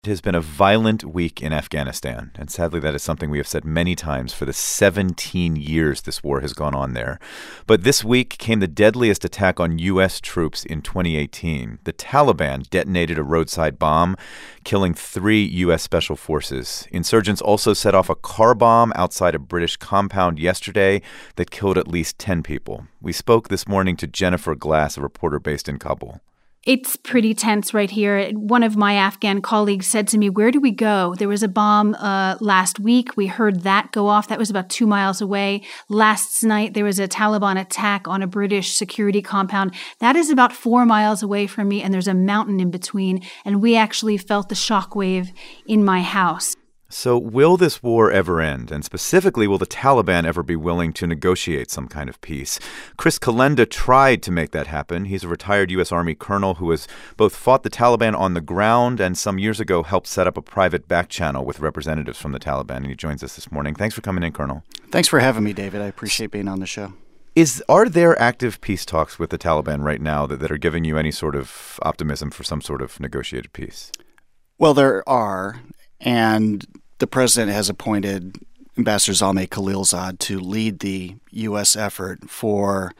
It has been a violent week in Afghanistan, and sadly that is something we have said many times for the 17 years this war has gone on there. But this week came the deadliest attack on U.S. troops in 2018. The Taliban detonated a roadside bomb, killing 3 U.S. Special Forces. Insurgents also set off a car bomb outside a British compound yesterday that killed at least 10 people. We spoke this morning to Jennifer Glass, a reporter based in Kabul. It's pretty tense right here. One of my Afghan colleagues said to me, "Where do we go?" There was a bomb last week. We heard that go off. That was about 2 miles away. Last night, there was a Taliban attack on a British security compound. That is about 4 miles away from me, and there's a mountain in between. And we actually felt the shockwave in my house. So will this war ever end? And specifically, will the Taliban ever be willing to negotiate some kind of peace? Chris Kalenda tried to make that happen. He's a retired U.S. Army colonel who has both fought the Taliban on the ground and some years ago helped set up a private back channel with representatives from the Taliban. And he joins us this morning. Thanks for coming in, Colonel. Thanks for having me, David. I appreciate being on the show. Are there active peace talks with the Taliban right now that are giving you any sort of optimism for some sort of negotiated peace? Well, there are, and the president has appointed Ambassador Zalmay Khalilzad to lead the U.S. effort for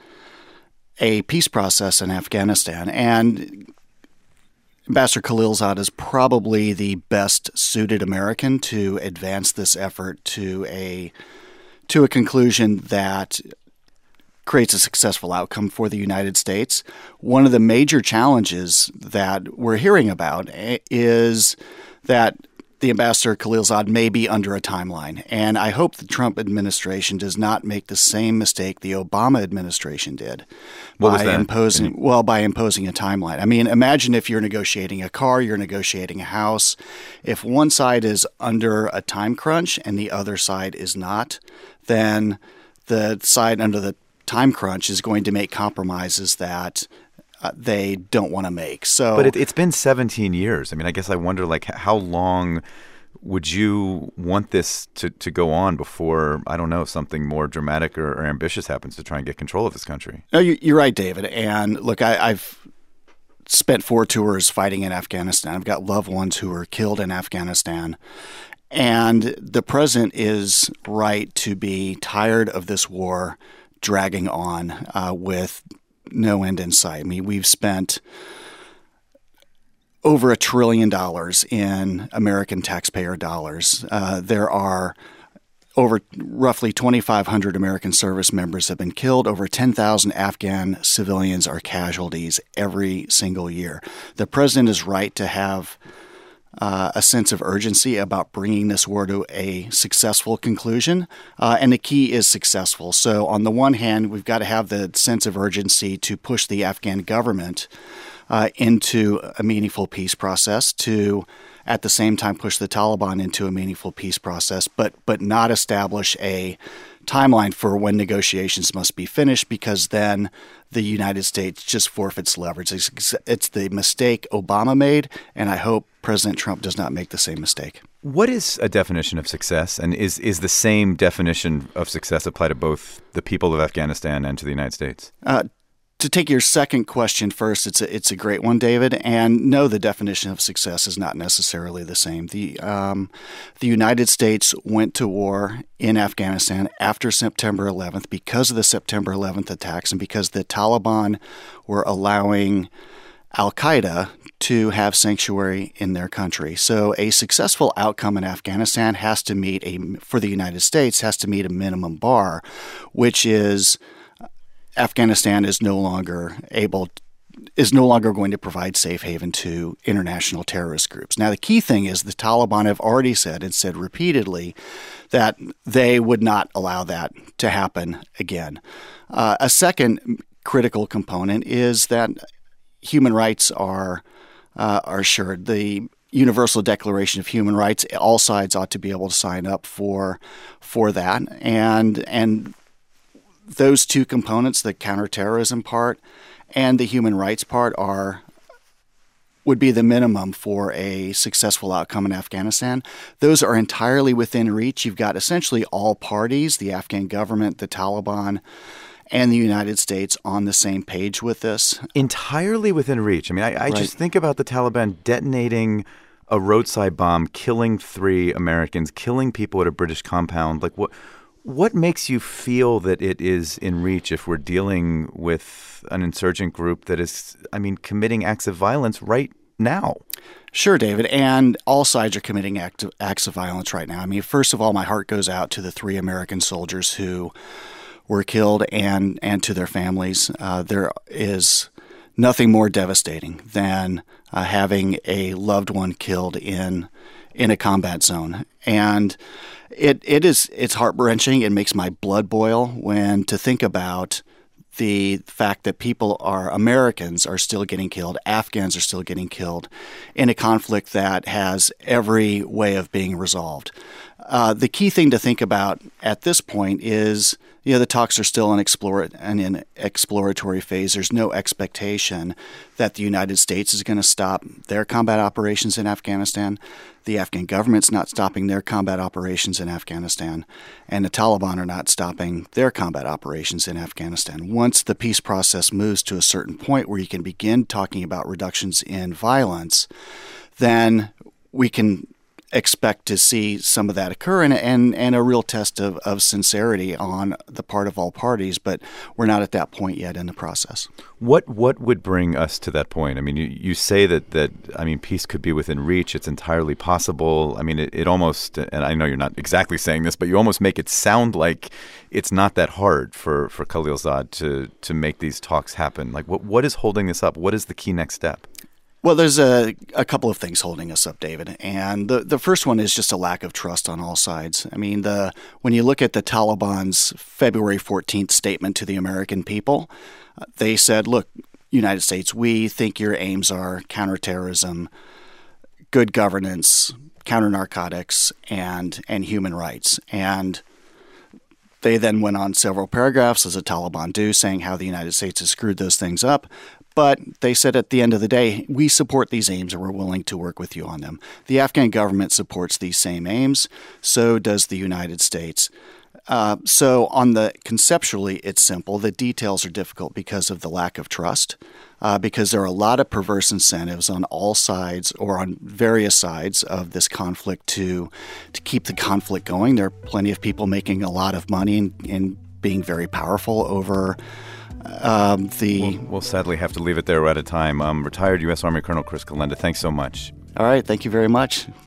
a peace process in Afghanistan. And Ambassador Khalilzad is probably the best suited American to advance this effort to a conclusion that creates a successful outcome for the United States. One of the major challenges that we're hearing about is that the Ambassador Khalilzad may be under a timeline. And I hope the Trump administration does not make the same mistake the Obama administration did by imposing a timeline. I mean, imagine if you're negotiating a car, you're negotiating a house. If one side is under a time crunch and the other side is not, then the side under the time crunch is going to make compromises that they don't want to make. But it's been 17 years. I mean, I guess I wonder, how long would you want this to go on before, I don't know, something more dramatic or ambitious happens to try and get control of this country? No, you're right, David. And look, I've spent 4 tours fighting in Afghanistan. I've got loved ones who were killed in Afghanistan. And the president is right to be tired of this war dragging on with no end in sight. I mean, we've spent over $1 trillion in American taxpayer dollars. There are over roughly 2,500 American service members have been killed. Over 10,000 Afghan civilians are casualties every single year. The president is right to have a sense of urgency about bringing this war to a successful conclusion. And the key is successful. So on the one hand, we've got to have the sense of urgency to push the Afghan government into a meaningful peace process, to at the same time push the Taliban into a meaningful peace process, but not establish a timeline for when negotiations must be finished, because then the United States just forfeits leverage. It's the mistake Obama made, and I hope President Trump does not make the same mistake. What is a definition of success, and is the same definition of success apply to both the people of Afghanistan and to the United States? To take your second question first, it's a great one, David. And no, the definition of success is not necessarily the same. The United States went to war in Afghanistan after September 11th because of the September 11th attacks and because the Taliban were allowing al-Qaeda to have sanctuary in their country. So a successful outcome in Afghanistan for the United States has to meet a minimum bar, which is Afghanistan is no longer going to provide safe haven to international terrorist groups. Now, the key thing is the Taliban have already said repeatedly that they would not allow that to happen again. A second critical component is that human rights are assured. The Universal Declaration of Human Rights, all sides ought to be able to sign up for that, and those two components, the counterterrorism part and the human rights part, would be the minimum for a successful outcome in Afghanistan. Those are entirely within reach. You've got essentially all parties, the Afghan government, the Taliban, and the United States on the same page with this. Entirely within reach. I mean, I just think about the Taliban detonating a roadside bomb, killing 3 Americans, killing people at a British compound. Like, what makes you feel that it is in reach if we're dealing with an insurgent group that is, committing acts of violence right now? Sure, David, and all sides are committing acts of violence right now. First of all, my heart goes out to the 3 American soldiers who were killed and to their families. There is nothing more devastating than having a loved one killed in a combat zone. And it's heart-wrenching. It makes my blood boil when to think about the fact that Americans are still getting killed, Afghans are still getting killed in a conflict that has every way of being resolved. The key thing to think about at this point is, the talks are still in exploratory phase. There's no expectation that the United States is going to stop their combat operations in Afghanistan. The Afghan government's not stopping their combat operations in Afghanistan, and the Taliban are not stopping their combat operations in Afghanistan. Once the peace process moves to a certain point where you can begin talking about reductions in violence, then we can expect to see some of that occur and a real test of sincerity on the part of all parties, but we're not at that point yet in the process. What would bring us to that point? You say that peace could be within reach. It's entirely possible. It almost, and I know you're not exactly saying this, but you almost make it sound like it's not that hard for Khalilzad to make these talks happen. Like, what is holding this up? What is the key next step? Well, there's a couple of things holding us up, David. And the first one is just a lack of trust on all sides. When you look at the Taliban's February 14th statement to the American people, they said, look, United States, we think your aims are counterterrorism, good governance, counter-narcotics, and human rights. And they then went on several paragraphs, as the Taliban do, saying how the United States has screwed those things up. But they said at the end of the day, we support these aims and we're willing to work with you on them. The Afghan government supports these same aims. So does the United States. So conceptually, it's simple. The details are difficult because of the lack of trust, because there are a lot of perverse incentives on all sides or on various sides of this conflict to keep the conflict going. There are plenty of people making a lot of money and being very powerful over We'll sadly have to leave it there. We're out of time. Retired U.S. Army Colonel Chris Kallenda, thanks so much. All right. Thank you very much.